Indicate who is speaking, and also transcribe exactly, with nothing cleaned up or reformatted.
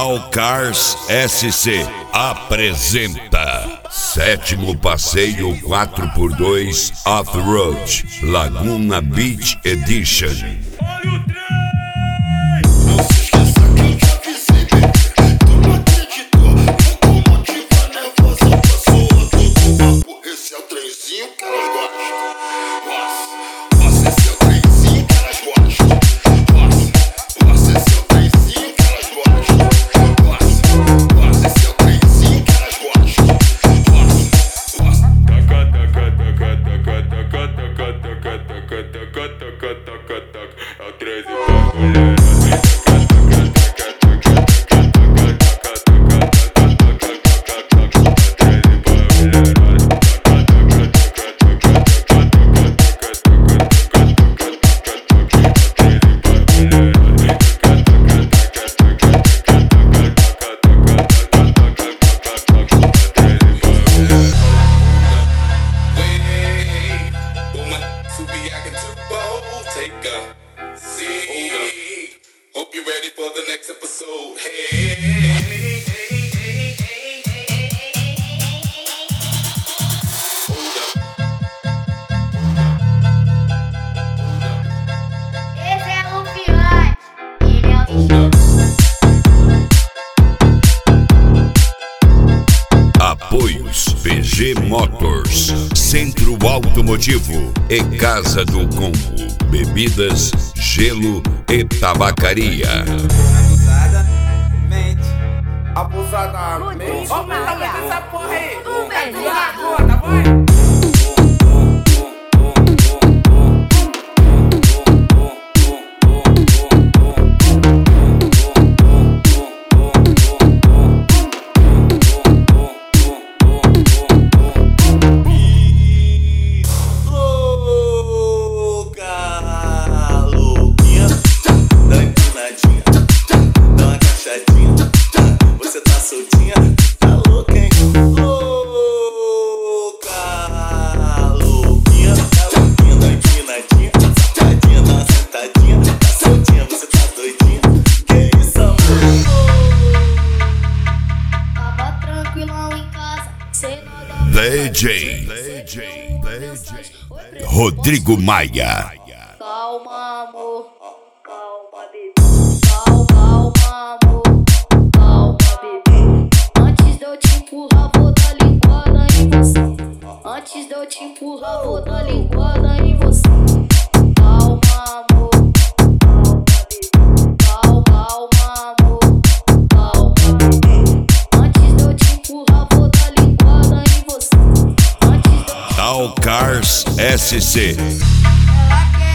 Speaker 1: Dalcars S C apresenta Sétimo Passeio quatro por dois Off-Road Laguna Beach Edition.
Speaker 2: Esse é o trenzinho que elas gostam. Nossa, esse é o trenzinho que elas gostam. Nossa, esse é o trenzinho que elas gostam. Nossa, esse é o trenzinho que elas gostam. Taca, taca, taca, taca, taca, taca, taca, taca, taca, taca, taca. É o trenzinho pra mulher. Hope you're ready for the next episode. Hey, hey, hey, hey, hey, hey, hey. Hold up.
Speaker 3: Esse é o Fiote. Ele é o
Speaker 2: Hold up.
Speaker 1: Apoios P G Motors, Centro Automotivo e Casa do Combo, bebidas, gelo e tabacaria.
Speaker 4: Abusadamente, abusadamente. Vamos lá, vai essa porra aí. Vai tirar a conta, vai.
Speaker 5: Você tá soltinha, tá louca, hein? Louca, louquinha, tá louquinha, tá empinadinha, safadinha, tá sentadinha, tá soltinha, você tá doidinha. Que isso, amor?
Speaker 3: Tava tranquilão em casa, cê não dá
Speaker 1: D J, D J, D J Rodrigo Maia.
Speaker 3: Calma, amor. Calma, bebê. Calma, calma, amor. Calma, bebê. Antes de eu te empurrar, vou dar linguada em você. Antes de eu te empurrar, vou dar linguada em você. Calma, amor. Calma, bebê. Calma, calma, amor. Calma, bebê. Antes de eu te empurrar, vou dar linguada em você. Antes de eu te
Speaker 1: Dalcars S C.
Speaker 4: Ela quer